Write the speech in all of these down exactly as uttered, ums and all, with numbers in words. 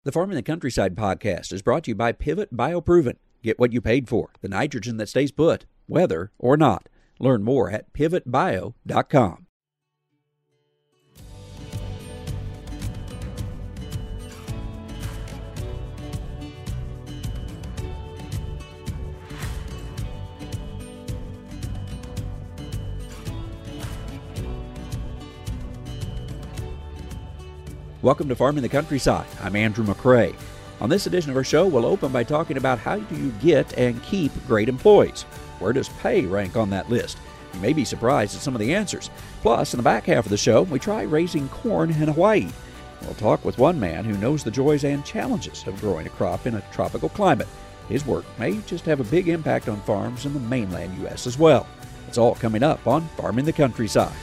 The Farm in the Countryside podcast is brought to you by Pivot BioProven. Get what you paid for, the nitrogen that stays put, whether or not. Learn more at pivot bio dot com. Welcome to Farm in the Countryside. I'm Andrew McCrae. On this edition of our show, we'll open by talking about how do you get and keep great employees. Where does pay rank on that list? You may be surprised at some of the answers. Plus, in the back half of the show, we try raising corn in Hawaii. We'll talk with one man who knows the joys and challenges of growing a crop in a tropical climate. His work may just have a big impact on farms in the mainland U S as well. It's all coming up on Farm in the Countryside.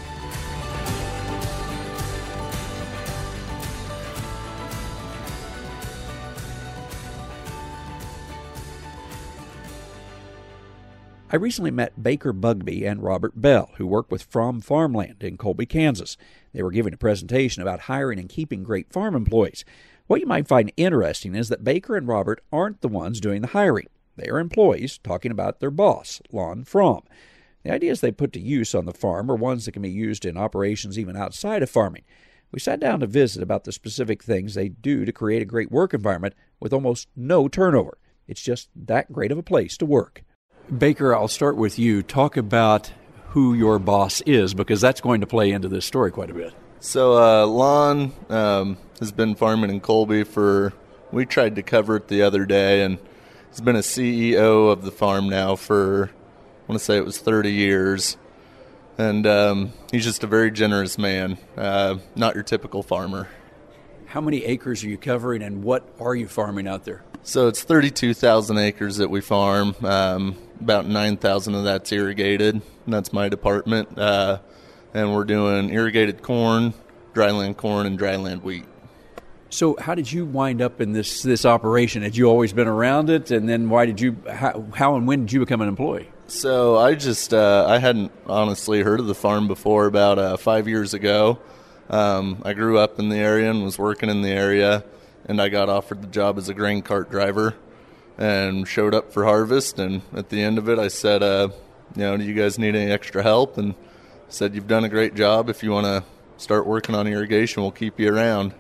I recently met Baker Bugbee and Robert Bell, who work with From Farmland in Colby, Kansas. They were giving a presentation about hiring and keeping great farm employees. What you might find interesting is that Baker and Robert aren't the ones doing the hiring. They are employees talking about their boss, Lon Fromm. The ideas they put to use on the farm are ones that can be used in operations even outside of farming. We sat down to visit about the specific things they do to create a great work environment with almost no turnover. It's just that great of a place to work. Baker, I'll start with you. Talk about who your boss is, because that's going to play into this story quite a bit. So uh, Lon um, has been farming in Colby for, we tried to cover it the other day, and he's been a C E O of the farm now for, I want to say it was thirty years. And um, he's just a very generous man, uh, not your typical farmer. How many acres are you covering, and what are you farming out there? So it's thirty-two thousand acres that we farm. Um, about nine thousand of that's irrigated, and that's my department. Uh, and we're doing irrigated corn, dryland corn, and dryland wheat. So how did you wind up in this this operation? Had you always been around it? And then why did you, how, how and when did you become an employee? So I just, uh, I hadn't honestly heard of the farm before about uh, five years ago. Um, I grew up in the area and was working in the area, and I got offered the job as a grain cart driver and showed up for harvest. And at the end of it, I said, uh, you know, do you guys need any extra help? And said, you've done a great job. If you want to start working on irrigation, we'll keep you around.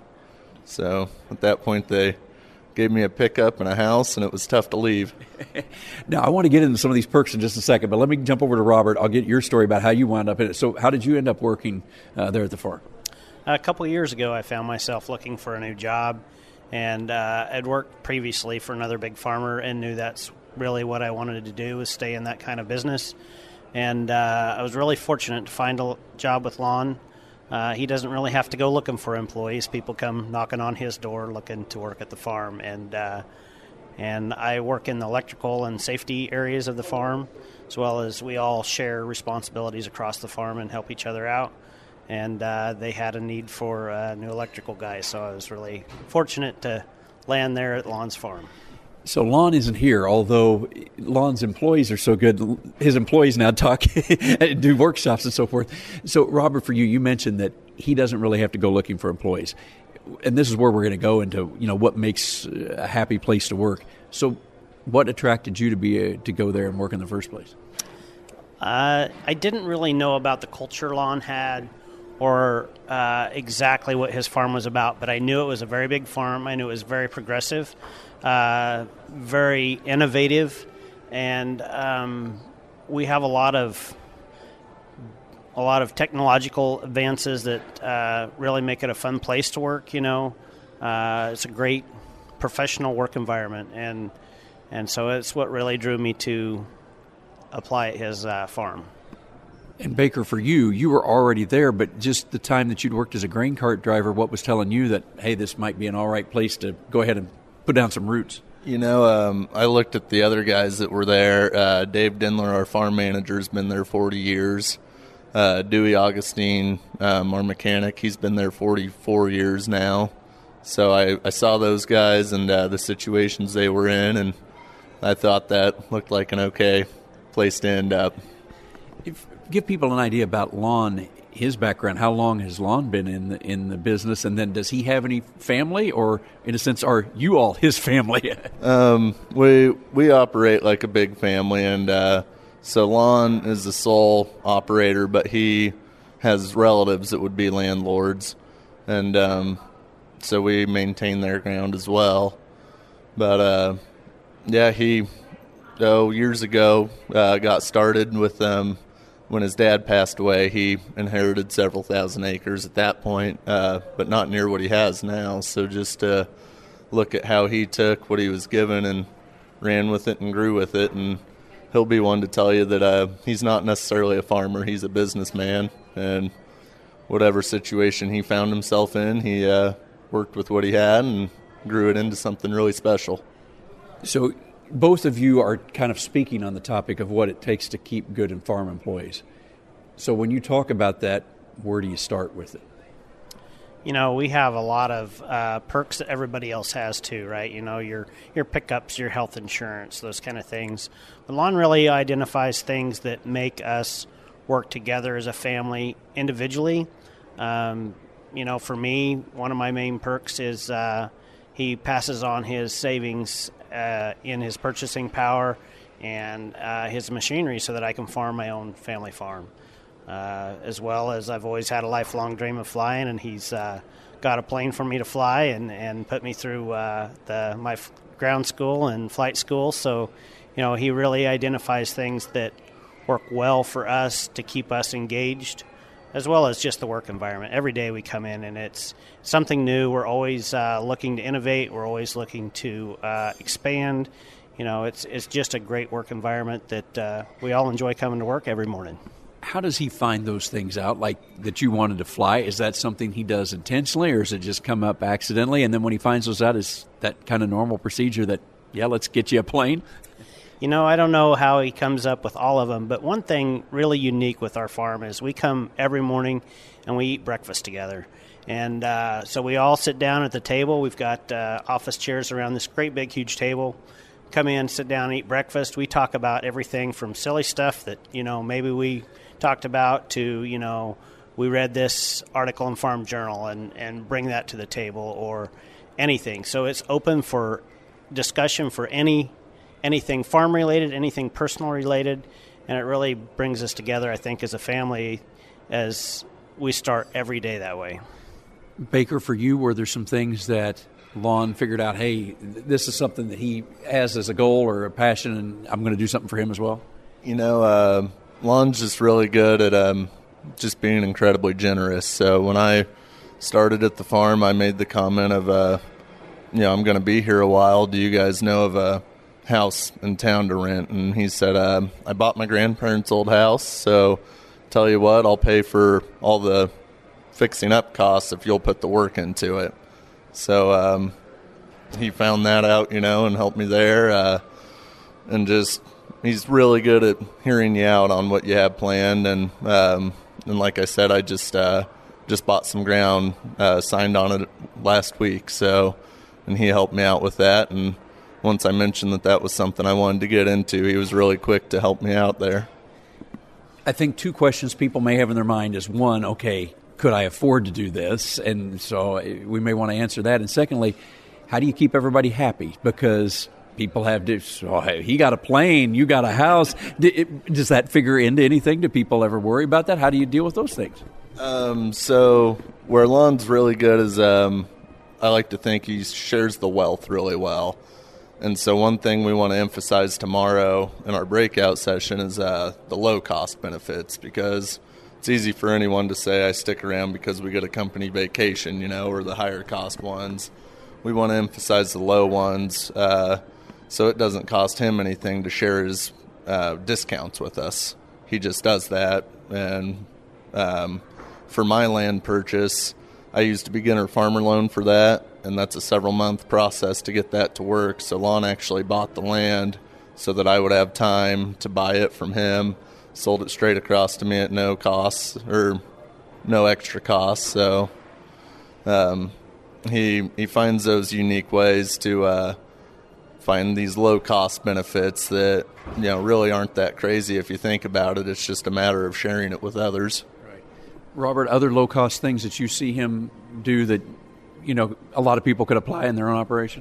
So at that point, they gave me a pickup and a house, and it was tough to leave. Now, I want to get into some of these perks in just a second, but let me jump over to Robert. I'll get your story about how you wound up in it. So how did you end up working uh, there at the farm? A couple of years ago, I found myself looking for a new job, and uh, I'd worked previously for another big farmer and knew that's really what I wanted to do, was stay in that kind of business. And uh, I was really fortunate to find a job with Lon. Uh, he doesn't really have to go looking for employees. People come knocking on his door looking to work at the farm. And uh, and I work in the electrical and safety areas of the farm, as well as we all share responsibilities across the farm and help each other out. And uh, they had a need for a new electrical guy, so I was really fortunate to land there at Lon's farm. So Lon isn't here, although Lon's employees are so good. His employees now talk, do workshops and so forth. So, Robert, for you, you mentioned that he doesn't really have to go looking for employees. And this is where we're going to go into, you know, what makes a happy place to work. So what attracted you to be a, to go there and work in the first place? Uh, I didn't really know about the culture Lon had, or uh, exactly what his farm was about, but I knew it was a very big farm. I knew it was very progressive, uh, very innovative, and um, we have a lot of a lot of technological advances that uh, really make it a fun place to work. You know, uh, it's a great professional work environment, and and so it's what really drew me to apply at his uh, farm. And Baker, for you, you were already there, but just the time that you'd worked as a grain cart driver, what was telling you that, hey, this might be an all right place to go ahead and put down some roots? You know, um, I looked at the other guys that were there. Uh, Dave Dindler, our farm manager, has been there forty years. Uh, Dewey Augustine, um, our mechanic, he's been there forty-four years now. So I, I saw those guys and uh, the situations they were in, and I thought that looked like an okay place to end up. If, give people an idea about Lon. his background. How long has Lon been in the, in the business? And then does he have any family, or in a sense, are you all his family? um, we we operate like a big family, and uh, so Lon is the sole operator, but he has relatives that would be landlords, and um, so we maintain their ground as well. But uh, yeah, he oh years ago uh, got started with um. When his dad passed away, he inherited several thousand acres at that point, uh, but not near what he has now. So just uh, look at how he took what he was given and ran with it and grew with it. And he'll be one to tell you that uh, he's not necessarily a farmer. He's a businessman. And whatever situation he found himself in, he uh, worked with what he had and grew it into something really special. So both of you are kind of speaking on the topic of what it takes to keep good and farm employees. So when you talk about that, where do you start with it? You know, we have a lot of uh, perks that everybody else has too, right? You know, your your pickups, your health insurance, those kind of things. But Lon really identifies things that make us work together as a family individually. Um, you know, for me, one of my main perks is uh, he passes on his savings Uh, in his purchasing power and uh, his machinery so that I can farm my own family farm. Uh, as well as I've always had a lifelong dream of flying, and he's uh, got a plane for me to fly and, and put me through uh, the my f- ground school and flight school. So, you know, he really identifies things that work well for us to keep us engaged, as well as just the work environment. Every day we come in and it's something new. We're always uh, looking to innovate. We're always looking to uh, expand. You know, it's it's just a great work environment that uh, we all enjoy coming to work every morning. How does he find those things out, like that you wanted to fly? Is that something he does intentionally, or does it just come up accidentally? And then when he finds those out, is that kind of normal procedure that, yeah, let's get you a plane? You know, I don't know how he comes up with all of them, but one thing really unique with our farm is we come every morning and we eat breakfast together. And uh, so we all sit down at the table. We've got uh, office chairs around this great big huge table. Come in, sit down, eat breakfast. We talk about everything from silly stuff that, you know, maybe we talked about to, you know, we read this article in Farm Journal and, and bring that to the table, or anything. So it's open for discussion for any anything farm related, anything personal related, and it really brings us together, I think, as a family as we start every day that way. Baker, for you, were there some things that Lon figured out, hey, this is something that he has as a goal or a passion, and I'm going to do something for him as well? You know, uh, Lon's just really good at um, just being incredibly generous. So when I started at the farm, I made the comment of, uh, you know, I'm going to be here a while. Do you guys know of a house in town to rent? And he said, uh, I bought my grandparents' old house, so tell you what, I'll pay for all the fixing up costs if you'll put the work into it. So um, he found that out, you know, and helped me there. Uh, and just, he's really good at hearing you out on what you have planned. And um, and like I said, I just uh, just bought some ground, uh, signed on it last week. So, and he helped me out with that. And once I mentioned that that was something I wanted to get into, he was really quick to help me out there. I think two questions people may have in their mind is, one, okay, could I afford to do this? And so we may want to answer that. And secondly, how do you keep everybody happy? Because people have, oh, hey, he got a plane, you got a house. Does that figure into anything? Do people ever worry about that? How do you deal with those things? Um, so where Lon's really good is um, I like to think he shares the wealth really well. And so one thing we want to emphasize tomorrow in our breakout session is uh, the low-cost benefits, because it's easy for anyone to say, I stick around because we get a company vacation, you know, or the higher-cost ones. We want to emphasize the low ones uh, so it doesn't cost him anything to share his uh, discounts with us. He just does that. And um, for my land purchase, I used a beginner farmer loan for that, and that's a several-month process to get that to work. So Lon actually bought the land so that I would have time to buy it from him, sold it straight across to me at no costs or no extra costs. So um, he he finds those unique ways to uh, find these low-cost benefits that, you know, really aren't that crazy if you think about it. It's just a matter of sharing it with others. Robert, other low-cost things that you see him do that, you know, a lot of people could apply in their own operation?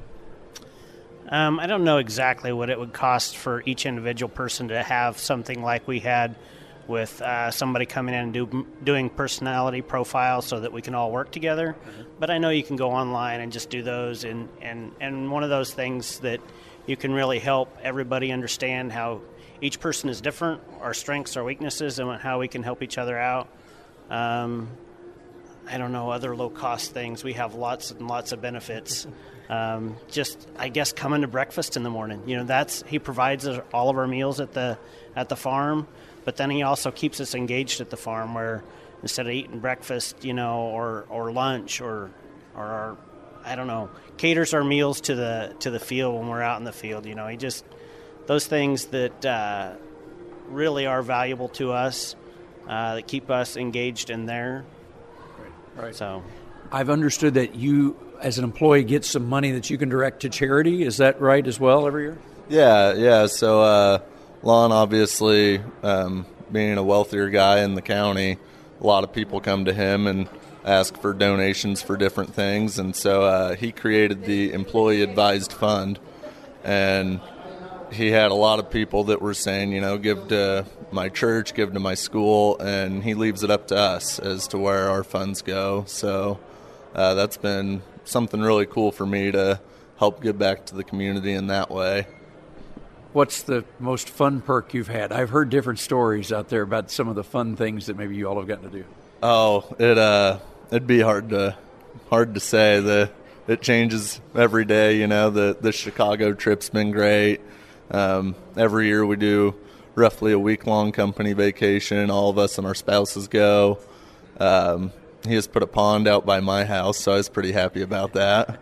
Um, I don't know exactly what it would cost for each individual person to have something like we had with uh, somebody coming in and do, doing personality profiles so that we can all work together. Mm-hmm. But I know you can go online and just do those. And, and, and one of those things that you can really help everybody understand how each person is different, our strengths, our weaknesses, and how we can help each other out. Um, I don't know, other low-cost things. We have lots and lots of benefits. Um, just, I guess, coming to breakfast in the morning. You know, that's he provides us all of our meals at the at the farm, but then he also keeps us engaged at the farm. Where instead of eating breakfast, you know, or, or lunch, or or our, I don't know, caters our meals to the to the field when we're out in the field. You know, he just those things that uh, really are valuable to us, uh, that keep us engaged in there. Right. Right. So, I've understood that you, as an employee, get some money that you can direct to charity. Is that right as well every year? Yeah, yeah. So uh, Lon, obviously, um, being a wealthier guy in the county, a lot of people come to him and ask for donations for different things. And so uh, he created the Employee Advised Fund. And he had a lot of people that were saying, you know, give to my church, give to my school. And he leaves it up to us as to where our funds go. So uh, that's been something really cool for me to help give back to the community in that way. What's the most fun perk you've had? I've heard different stories out there about some of the fun things that maybe you all have gotten to do. Oh, it uh, it'd be hard to hard to say. The it changes every day. You know, the the Chicago trip's been great. Um, every year we do roughly a week long company vacation. All of us and our spouses go. Um, he has put a pond out by my house, so I was pretty happy about that.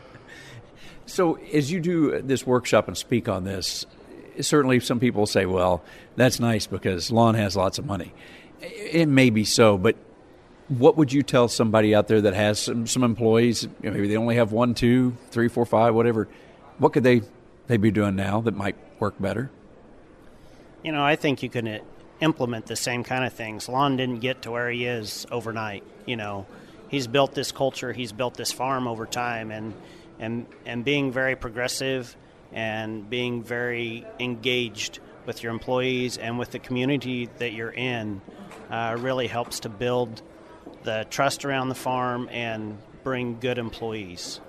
So as you do this workshop and speak on this, certainly some people say, well, that's nice because Lon has lots of money. It may be so, but what would you tell somebody out there that has some, some employees, you know, maybe they only have one, two, three, four, five, whatever, what could they, they be doing now that might work better? You know, I think you can implement the same kind of things. Lon didn't get to where he is overnight. You know, he's built this culture, he's built this farm over time, and and and being very progressive and being very engaged with your employees and with the community that you're in uh, really helps to build the trust around the farm and bring good employees.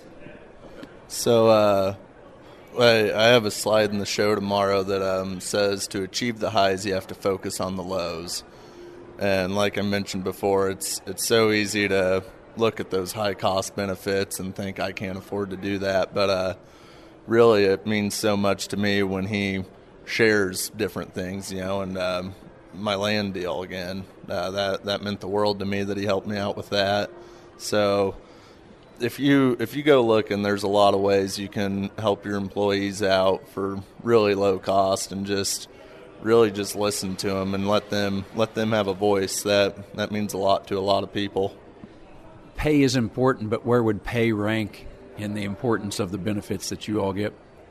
So uh, I, I have a slide in the show tomorrow that um, says to achieve the highs, you have to focus on the lows. And like I mentioned before, it's it's so easy to look at those high cost benefits and think I can't afford to do that. But uh, really it means so much to me when he shares different things, you know, and um, my land deal again, uh, that, that meant the world to me that he helped me out with that. So if you, if you go look, and there's a lot of ways you can help your employees out for really low cost, and just really just listen to them and let them, let them have a voice. That, that means a lot to a lot of people. Pay is important, but where would pay rank in the importance of the benefits that you all get?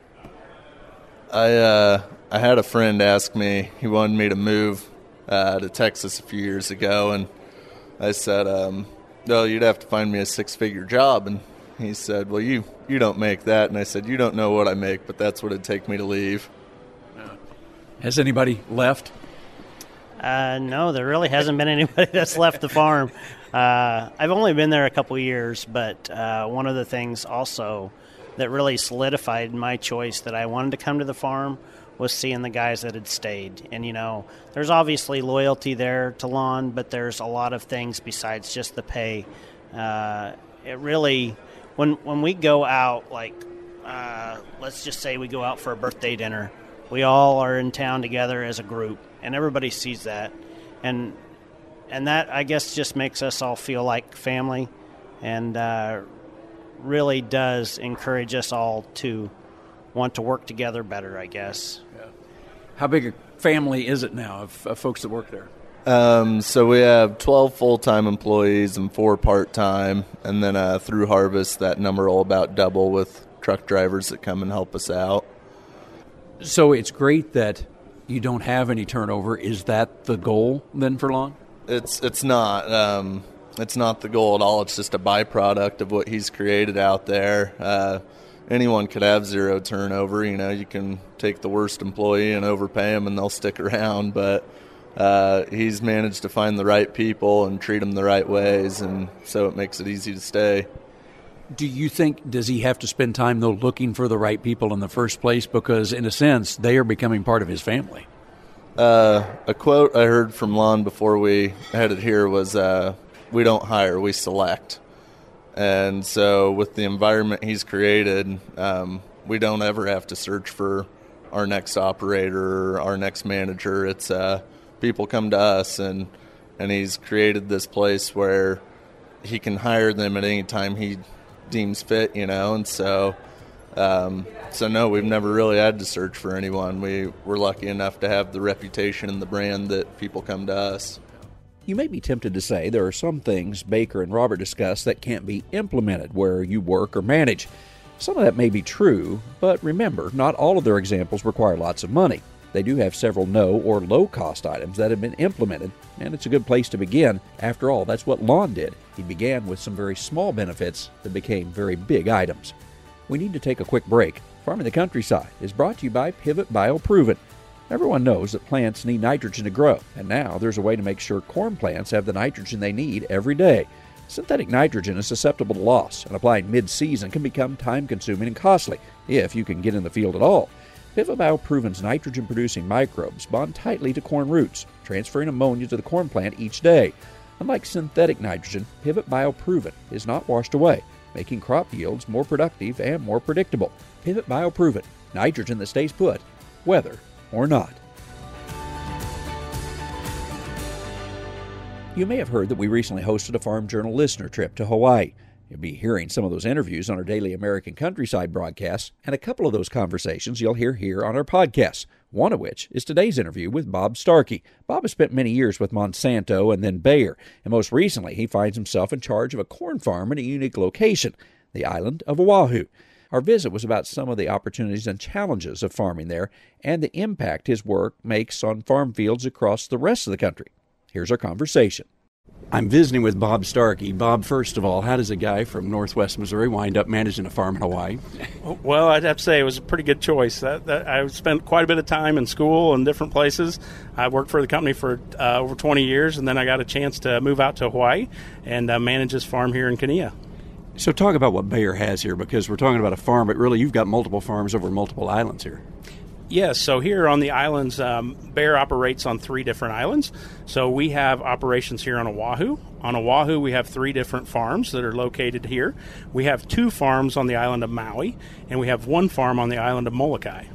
I uh, I had a friend ask me, he wanted me to move uh, to Texas a few years ago, and I said, um, well, you'd have to find me a six-figure job. And he said, well, you, you don't make that. And I said, you don't know what I make, but that's what it'd take me to leave. Has anybody left? Uh, no, there really hasn't been anybody that's left the farm. Uh, I've only been there a couple years, but uh, one of the things also that really solidified my choice that I wanted to come to the farm was seeing the guys that had stayed. And, you know, there's obviously loyalty there to Lon, but there's a lot of things besides just the pay. Uh, it really, when when we go out, like, uh, let's just say we go out for a birthday dinner, we all are in town together as a group, and everybody sees that. And and that, I guess, just makes us all feel like family, and uh, really does encourage us all to want to work together better, I guess. Yeah. How big a family is it now of, of folks that work there? Um, so we have twelve full-time employees and four part-time, and then uh, through harvest, that number will about double with truck drivers that come and help us out. So it's great that you don't have any turnover. Is that the goal then for Lon? It's it's not. Um, it's not the goal at all. It's just a byproduct of what he's created out there. Uh, anyone could have zero turnover. You know, you can take the worst employee and overpay them and they'll stick around. But uh, he's managed to find the right people and treat them the right ways, and so it makes it easy to stay. Do you think, does he have to spend time, though, looking for the right people in the first place? Because, in a sense, they are becoming part of his family. Uh, a quote I heard from Lon before we headed here was, uh, we don't hire, we select. And so with the environment he's created, um, we don't ever have to search for our next operator or our next manager. It's uh, people come to us, and and he's created this place where he can hire them at any time he deems fit, you know, and so... Um, so no, we've never really had to search for anyone. We were lucky enough to have the reputation and the brand that people come to us. You may be tempted to say there are some things Baker and Robert discuss that can't be implemented where you work or manage. Some of that may be true, but remember, not all of their examples require lots of money. They do have several no or low-cost items that have been implemented, and it's a good place to begin. After all, that's what Lon did. He began with some very small benefits that became very big items. We need to take a quick break. Farming the Countryside is brought to you by Pivot BioProven. Everyone knows that plants need nitrogen to grow, and now there's a way to make sure corn plants have the nitrogen they need every day. Synthetic nitrogen is susceptible to loss, and applying mid-season can become time-consuming and costly, if you can get in the field at all. Pivot BioProven's nitrogen-producing microbes bond tightly to corn roots, transferring ammonia to the corn plant each day. Unlike synthetic nitrogen, Pivot BioProven is not washed away, making crop yields more productive and more predictable. Pivot BioProven, nitrogen that stays put, whether or not. You may have heard that we recently hosted a Farm Journal listener trip to Hawaii. You'll be hearing some of those interviews on our daily American Countryside broadcasts, and a couple of those conversations you'll hear here on our podcast, one of which is today's interview with Bob Starkey. Bob has spent many years with Monsanto and then Bayer, and most recently he finds himself in charge of a corn farm in a unique location, the island of Oahu. Our visit was about some of the opportunities and challenges of farming there and the impact his work makes on farm fields across the rest of the country. Here's our conversation. I'm visiting with Bob Starkey. Bob, first of all, how does a guy from northwest Missouri wind up managing a farm in Hawaii? Well, I'd have to say it was a pretty good choice. That, that, I spent quite a bit of time in school and different places. I worked for the company for uh, over twenty years, and then I got a chance to move out to Hawaii and uh, manage this farm here in Kinea. So talk about what Bayer has here, because we're talking about a farm, but really you've got multiple farms over multiple islands here. Yes, so here on the islands, um, Bayer operates on three different islands. So we have operations here on Oahu. On Oahu, we have three different farms that are located here. We have two farms on the island of Maui, and we have one farm on the island of Molokai.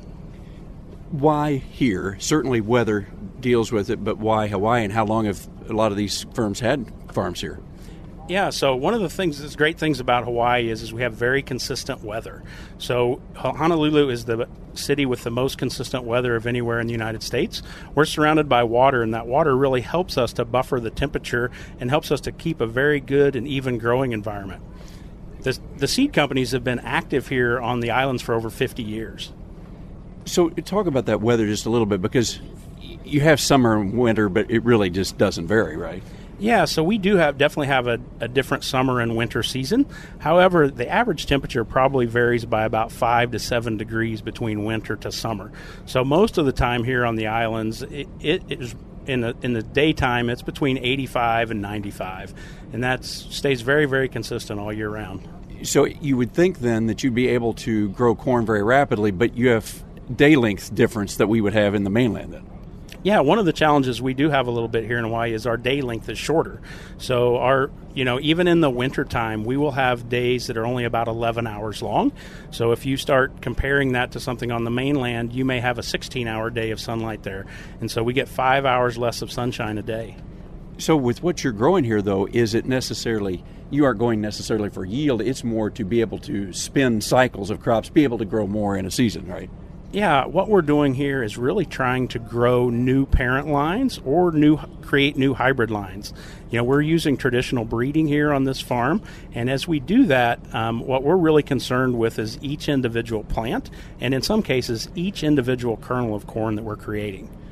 Why here? Certainly weather deals with it, but why Hawaii, and how long have a lot of these firms had farms here? Yeah, so one of the things that's great things about Hawaii is, is we have very consistent weather. So Honolulu is the city with the most consistent weather of anywhere in the United States. We're surrounded by water, and that water really helps us to buffer the temperature and helps us to keep a very good and even growing environment. The, the seed companies have been active here on the islands for over fifty years. So talk about that weather just a little bit, because you have summer and winter, but it really just doesn't vary, right? Yeah, so we do have definitely have a, a different summer and winter season. However, the average temperature probably varies by about five to seven degrees between winter to summer. So most of the time here on the islands, it, it is in the in the daytime it's between eighty-five and ninety-five, and that stays very very consistent all year round. So you would think then that you'd be able to grow corn very rapidly, but you have day length difference that we would have in the mainland then. Yeah, one of the challenges we do have a little bit here in Hawaii is our day length is shorter. So our, you know, even in the winter time, we will have days that are only about eleven hours long. So if you start comparing that to something on the mainland, you may have a sixteen-hour day of sunlight there. And so we get five hours less of sunshine a day. So with what you're growing here, though, is it necessarily, you aren't going necessarily for yield, it's more to be able to spin cycles of crops, be able to grow more in a season, right? Yeah, what we're doing here is really trying to grow new parent lines or new create new hybrid lines. You know, we're using traditional breeding here on this farm, and as we do that, um, what we're really concerned with is each individual plant, and in some cases, each individual kernel of corn that we're creating.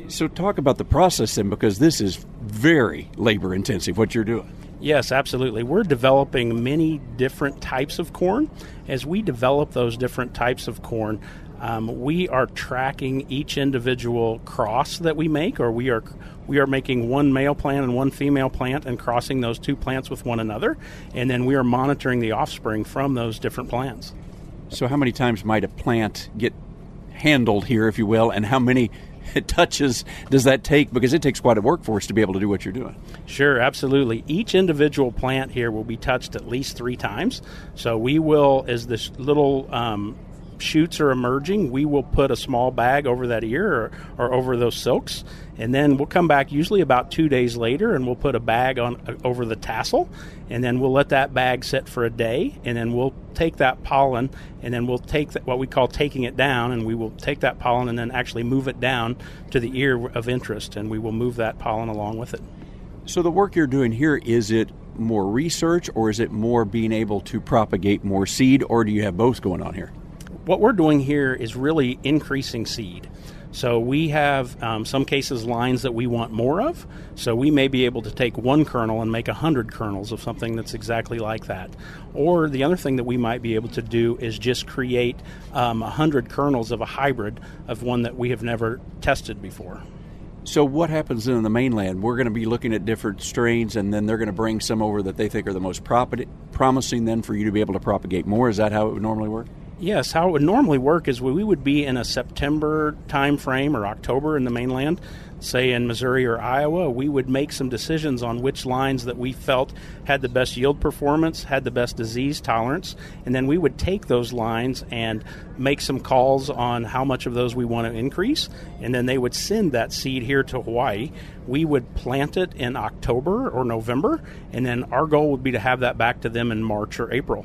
So talk about the process then, because this is very labor intensive, what you're doing. Yes, absolutely. We're developing many different types of corn. As we develop those different types of corn, um, we are tracking each individual cross that we make, or we are we are making one male plant and one female plant and crossing those two plants with one another, and then we are monitoring the offspring from those different plants. So how many times might a plant get handled here, if you will, and how many touches does that take? Because it takes quite a workforce to be able to do what you're doing. Sure, absolutely. Each individual plant here will be touched at least three times. So we will, as this little um, shoots are emerging, we will put a small bag over that ear or, or over those silks, and then we'll come back usually about two days later and we'll put a bag on uh, over the tassel, and then we'll let that bag sit for a day, and then we'll take that pollen, and then we'll take the, what we call taking it down, and we will take that pollen and then actually move it down to the ear of interest, and we will move that pollen along with it. So the work you're doing here, is it more research, or is it more being able to propagate more seed, or do you have both going on here? What we're doing here is really increasing seed. So we have, um, some cases, lines that we want more of. So we may be able to take one kernel and make one hundred kernels of something that's exactly like that. Or the other thing that we might be able to do is just create um, one hundred kernels of a hybrid of one that we have never tested before. So what happens then in the mainland? We're going to be looking at different strains, and then they're going to bring some over that they think are the most prop- promising then for you to be able to propagate more. Is that how it would normally work? Yes, how it would normally work is we would be in a September time frame or October in the mainland, say in Missouri or Iowa. We would make some decisions on which lines that we felt had the best yield performance, had the best disease tolerance, and then we would take those lines and make some calls on how much of those we want to increase, and then they would send that seed here to Hawaii. We would plant it in October or November, and then our goal would be to have that back to them in March or April.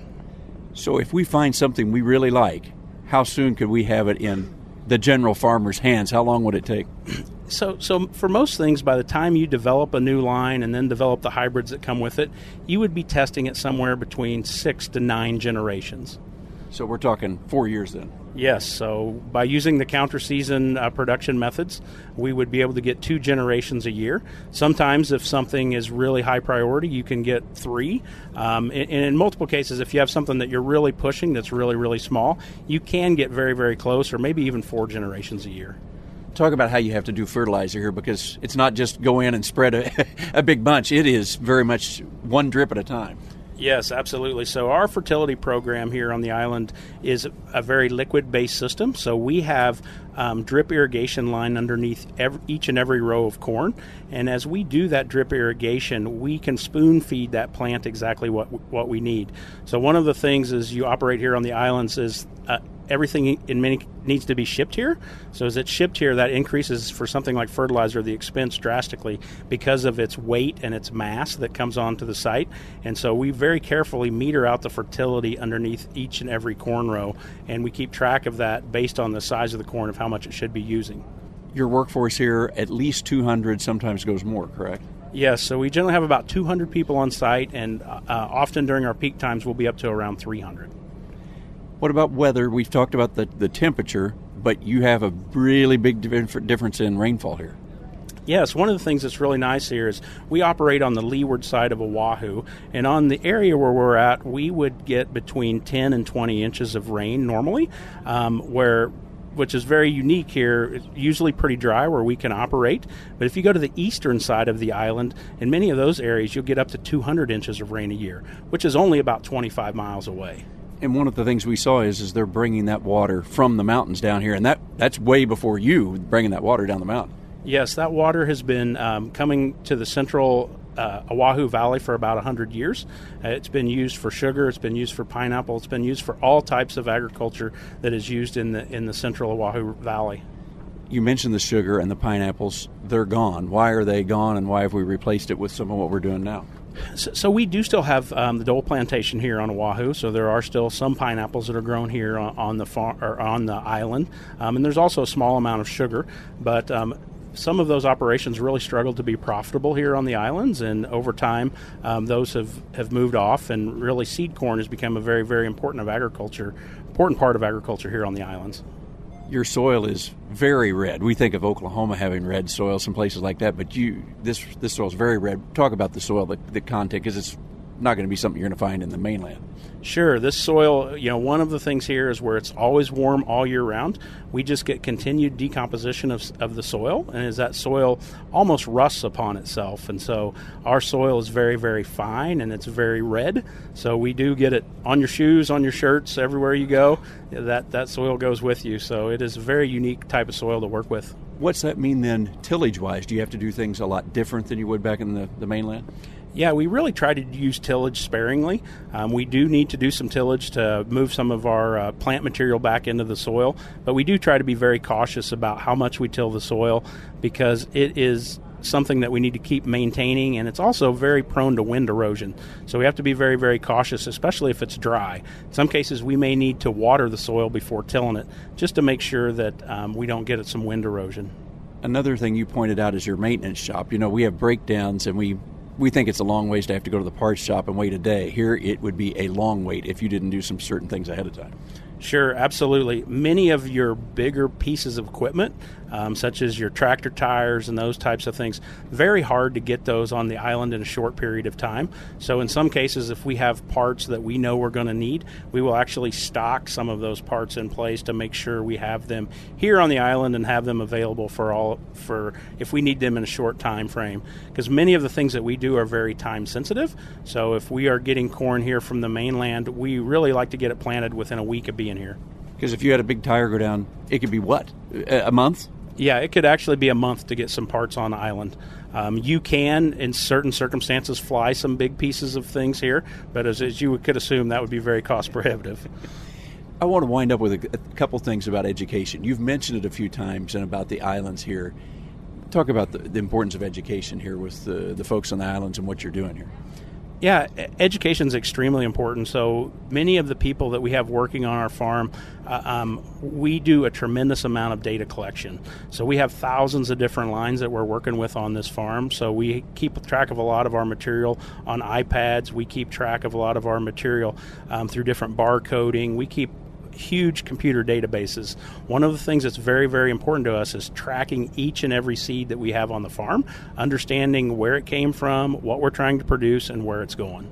So if we find something we really like, how soon could we have it in the general farmer's hands? How long would it take? So so for most things, by the time you develop a new line and then develop the hybrids that come with it, you would be testing it somewhere between six to nine generations. So we're talking four years then? Yes. So by using the counter-season uh, production methods, we would be able to get two generations a year. Sometimes if something is really high priority, you can get three. Um, and, and in multiple cases, if you have something that you're really pushing that's really, really small, you can get very, very close, or maybe even four generations a year. Talk about how you have to do fertilizer here, because it's not just go in and spread a, a big bunch. It is very much one drip at a time. Yes, absolutely. So our fertility program here on the island is a very liquid-based system. So we have um, drip irrigation line underneath every, each and every row of corn. And as we do that drip irrigation, we can spoon feed that plant exactly what what we need. So one of the things is you operate here on the islands is uh, everything in many needs to be shipped here. So as it's shipped here, that increases for something like fertilizer the expense drastically because of its weight and its mass that comes onto the site. And so we very carefully meter out the fertility underneath each and every corn row, and we keep track of that based on the size of the corn of how much it should be using. Your workforce here, at least two hundred, sometimes goes more, correct? Yes, so we generally have about two hundred people on site, and uh, often during our peak times we'll be up to around three hundred. What about weather? We've talked about the, the temperature, but you have a really big difference in rainfall here. Yes, one of the things that's really nice here is we operate on the leeward side of Oahu, and on the area where we're at, we would get between ten and twenty inches of rain normally, um, where which is very unique here. It's usually pretty dry where we can operate, but if you go to the eastern side of the island, in many of those areas, you'll get up to two hundred inches of rain a year, which is only about twenty-five miles away. And one of the things we saw is is they're bringing that water from the mountains down here, and that that's way before you bringing that water down the mountain. Yes, that water has been um, coming to the central uh, Oahu Valley for about one hundred years. Uh, it's been used for sugar, it's been used for pineapple, it's been used for all types of agriculture that is used in the in the central Oahu Valley. You mentioned the sugar and the pineapples. They're gone. Why are they gone, and why have we replaced it with some of what we're doing now? So, so we do still have um, the Dole Plantation here on Oahu, so there are still some pineapples that are grown here on, on the farm or on the island, um, and there's also a small amount of sugar. But um, some of those operations really struggled to be profitable here on the islands, and over time, um, those have, have moved off. And really, seed corn has become a very, very important of agriculture, important part of agriculture here on the islands. your soil is very red. We think of Oklahoma having red soil, some places like that, but you this this soil is very red. Talk about the soil, the, the content, because it's not going to be something you're going to find in the mainland. Sure. This soil, you know, one of the things here is where it's always warm all year round. We just get continued decomposition of, of the soil, and as that soil almost rusts upon itself. And so our soil is very, very fine, and it's very red. So we do get it on your shoes, on your shirts, everywhere you go. That, that soil goes with you. So it is a very unique type of soil to work with. What's that mean then, tillage-wise? Do you have to do things a lot different than you would back in the, the mainland? Yeah, we really try to use tillage sparingly. Um, we do need to do some tillage to move some of our uh, plant material back into the soil, but we do try to be very cautious about how much we till the soil, because it is something that we need to keep maintaining, and it's also very prone to wind erosion. So we have to be very, very cautious, especially if it's dry. In some cases, we may need to water the soil before tilling it, just to make sure that um, we don't get some wind erosion. Another thing you pointed out is your maintenance shop. You know, we have breakdowns, and we We think it's a long ways to have to go to the parts shop and wait a day. Here, it would be a long wait if you didn't do some certain things ahead of time. Sure, absolutely. Many of your bigger pieces of equipment, um, such as your tractor tires and those types of things, very hard to get those on the island in a short period of time. So in some cases, if we have parts that we know we're going to need, we will actually stock some of those parts in place to make sure we have them here on the island and have them available for all for if we need them in a short time frame. Because many of the things that we do are very time sensitive. So if we are getting corn here from the mainland, we really like to get it planted within a week of being here. Because if you had a big tire go down, it could be what? A month? Yeah, it could actually be a month to get some parts on the island. Um, you can, in certain circumstances, fly some big pieces of things here, but as, as you could assume, that would be very cost prohibitive. I want to wind up with a, a couple things about education. You've mentioned it a few times and about the islands here. Talk about the, the importance of education here with the, the folks on the islands and what you're doing here. Yeah, education is extremely important. So many of the people that we have working on our farm, uh, um, we do a tremendous amount of data collection. So we have thousands of different lines that we're working with on this farm. So we keep track of a lot of our material on iPads. We keep track of a lot of our material um, through different barcoding. We keep huge computer databases. One of the things that's very, very important to us is tracking each and every seed that we have on the farm, understanding where it came from, what we're trying to produce, and where it's going.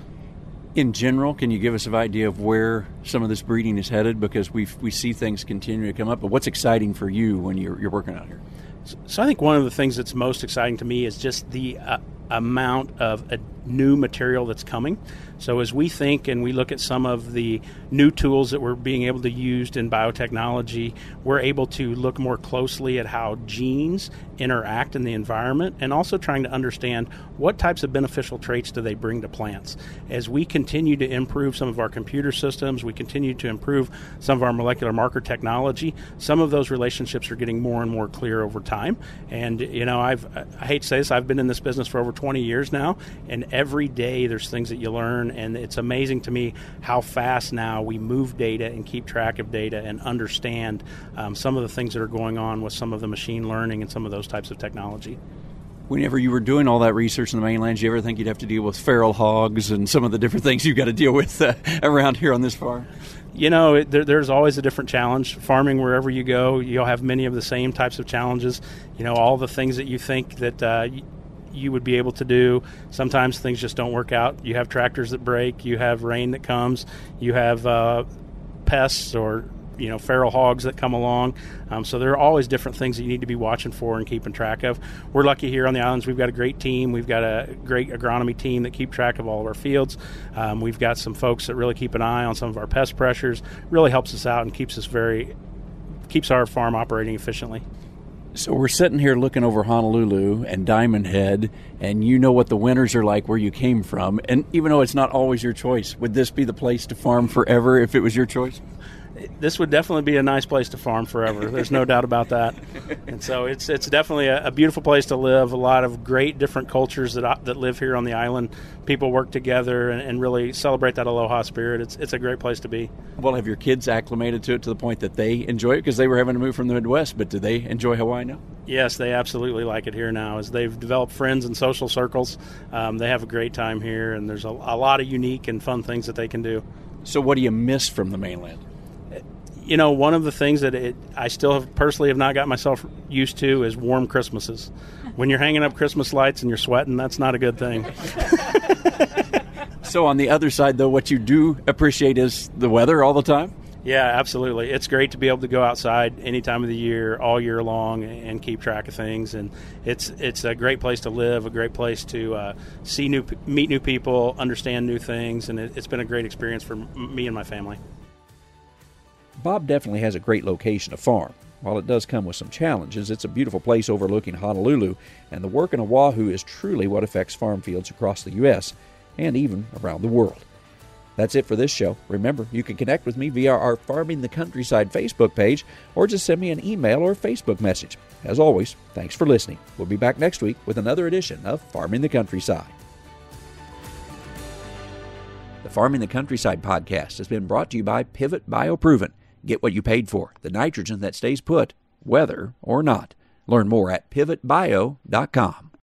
In general, can you give us an idea of where some of this breeding is headed? Because we we see things continue to come up, but what's exciting for you when you're, you're working out here? So I think one of the things that's most exciting to me is just the uh, amount of uh, new material that's coming. So as we think and we look at some of the new tools that we're being able to use in biotechnology, we're able to look more closely at how genes interact in the environment, and also trying to understand what types of beneficial traits do they bring to plants. As we continue to improve some of our computer systems, we continue to improve some of our molecular marker technology, some of those relationships are getting more and more clear over time. And, you know, I've, I hate to say this, I've been in this business for over twenty years now, and every day there's things that you learn, and it's amazing to me how fast now we move data and keep track of data and understand um, some of the things that are going on with some of the machine learning and some of those types of technology. Whenever you were doing all that research in the mainland, did you ever think you'd have to deal with feral hogs and some of the different things you've got to deal with uh, around here on this farm? You know, it, there, there's always a different challenge. Farming, wherever you go, you'll have many of the same types of challenges. You know, all the things that you think that uh, you would be able to do, sometimes things just don't work out. You have tractors that break, you have rain that comes, you have uh, pests or you know, feral hogs that come along. Um, so there are always different things that you need to be watching for and keeping track of. We're lucky here on the islands. We've got a great team. We've got a great agronomy team that keep track of all of our fields. Um, we've got some folks that really keep an eye on some of our pest pressures. Really helps us out and keeps us very, keeps our farm operating efficiently. So we're sitting here looking over Honolulu and Diamond Head, and you know what the winters are like where you came from. And even though it's not always your choice, would this be the place to farm forever if it was your choice? This would definitely be a nice place to farm forever. There's no doubt about that. And so it's it's definitely a, a beautiful place to live. A lot of great different cultures that that live here on the island. People work together and, and really celebrate that aloha spirit. It's it's a great place to be. Well, have your kids acclimated to it to the point that they enjoy it? Because they were having to move from the Midwest, but do they enjoy Hawaii now? Yes, they absolutely like it here now. As they've developed friends and social circles, um, they have a great time here, and there's a, a lot of unique and fun things that they can do. So what do you miss from the mainland? you know, one of the things that it, I still have personally have not got myself used to is warm Christmases. When you're hanging up Christmas lights and you're sweating, that's not a good thing. So on the other side, though, what you do appreciate is the weather all the time? Yeah, absolutely. It's great to be able to go outside any time of the year, all year long, and keep track of things. And it's it's a great place to live, a great place to uh, see new, meet new people, understand new things, and it, it's been a great experience for me and my family. Bob definitely has a great location to farm. While it does come with some challenges, it's a beautiful place overlooking Honolulu, and the work in Oahu is truly what affects farm fields across the U S and even around the world. That's it for this show. Remember, you can connect with me via our Farming the Countryside Facebook page or just send me an email or Facebook message. As always, thanks for listening. We'll be back next week with another edition of Farming the Countryside. The Farming the Countryside podcast has been brought to you by Pivot BioProven. Get what you paid for, the nitrogen that stays put, whether or not. Learn more at pivot bio dot com.